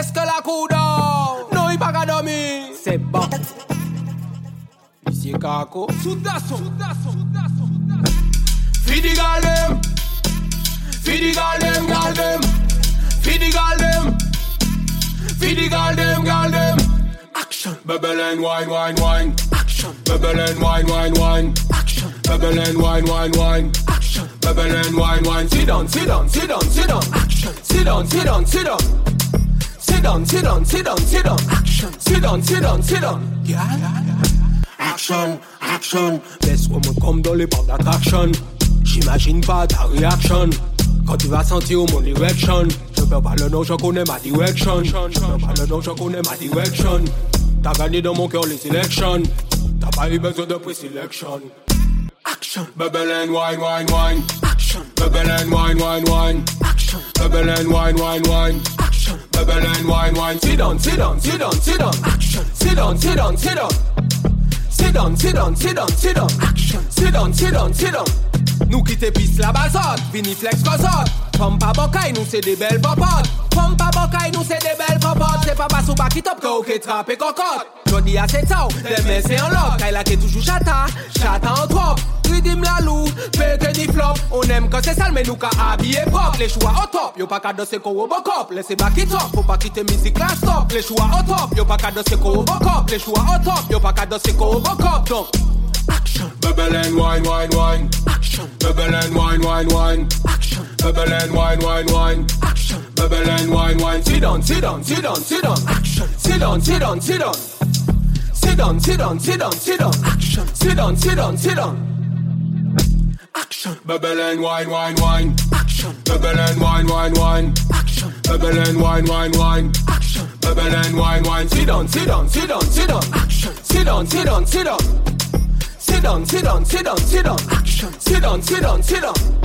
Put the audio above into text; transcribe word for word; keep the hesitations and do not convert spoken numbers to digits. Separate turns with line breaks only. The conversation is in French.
est-ce que la cour dort? Non, il pas qu'à dormir. C'est bon. Monsieur Kako. Soudasson. Fidi galdem. Fidi galdem, galdem. Fidi galdem. Fidi galdem, galdem. Action. Bubble and wine, wine, wine. Action. Bubble and wine, wine, wine. Action. Bubble and wine, wine, wine. Action. Bubble and wine, wine. Sit down, sit down, sit down, sit down. Action. Sit down, sit down, sit down. Sit down, sit down, sit down, sit down. Action. Sit down, sit down, sit down. Yeah. Action, action. Laisse-moi me comme dans les bandes d'attraction. J'imagine pas ta réaction. Quand tu vas sentir mon direction. Je perds pas le nom, je connais ma direction. Je perds pas le nom, je connais ma direction. T'as gagné dans mon cœur les élections. T'as pas eu besoin de présélection. Action. Bubble and wine, wine, wine. Action. Bubble and wine, wine, wine. Action. Bubble and wine, wine, wine. Action. Bubble and wine, wine. Sit down, sit down, sit down, sit down. Action. Sit down, sit down, sit down. Sit down, sit down, sit down, sit down. Action. Sit down, sit down, sit down. Nous qui te pisse la bazote, vini flex cosot. Femme pas bocaille, nous c'est des belles popotes. Femme pas bocaille, nous c'est des belles popotes. C'est pas pas sous bas qui top, que ok trappe et cocotte. Jodi a c'est ça, demain c'est en lot. Kaila qui toujours chata, chata en trop. Ridim la lou, pète ni flop. On aime quand c'est sale, mais nous qu'à habiller propre. Les choix au top, yo pas qu'à danser qu'au Robocop. Laissez bas qui top, faut pas quitter musique la stop. Les choix au top, yo pas qu'à danser qu'au Robocop. Les choix au top, yo pas qu'à danser qu'au Robocop. Donc, action. Bubble and wine, wine, wine. Action. Bubble and wine, wine, wine. Action. Bubble and wine, wine, wine. Action. Bubble and wine, wine. Sit down, sit down, sit down, sit down. Action. Sit down, sit down, sit down. Sit down, sit down, sit down, sit down. Action. Sit down, sit down, sit down. Action. Bubble and wine, wine, wine. Action. Bubble and wine, wine, wine. Action. Bubble and wine, wine, wine. Action. Bubble and wine, wine. Sit down, sit down, sit down, sit down. Action. Sit down, sit down, sit down. Sit down, sit down, sit down, sit down. Action. Sit down, sit down, sit down.